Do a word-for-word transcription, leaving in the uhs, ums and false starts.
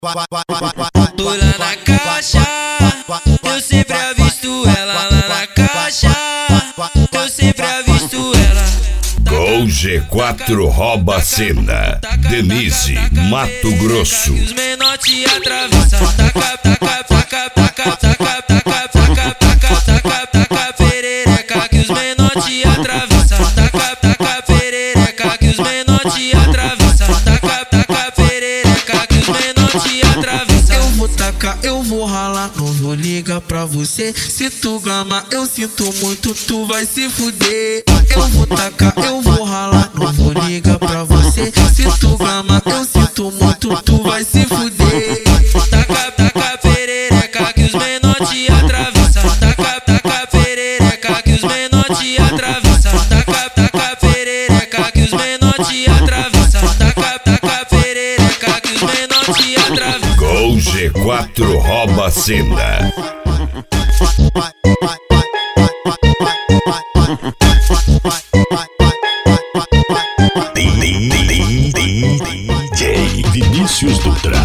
Tô lá na caixa, eu sempre avisto ela lá na caixa, eu sempre avisto ela. Gol G quatro rouba a cena. Denise, Mato Grosso. Os menor te atravessam. Taca, taca, taca, taca, taca, taca, taca, taca, taca, taca, perereca que os menor te atravessam. Taca, taca, perereca que os menor te atravessam. Taca, taca, perereca que os menor te atravessam. Eu vou tacar, eu vou ralar, não vou ligar pra você. Se tu gamar, eu sinto muito, tu vai se fuder. Eu vou tacar, eu vou ralar, não vou ligar pra você. Se tu gamar, eu sinto muito, tu vai se fuder. Taca, taca, perereca que os menor te atravessam. Taca, taca, perereca que os menor te atravessam. Taca, taca, perereca que os menor te atravessam. Taca, taca, perereca que os menor te atravessam. Gol G quatro rouba a cena. D J Vinícius Dutra.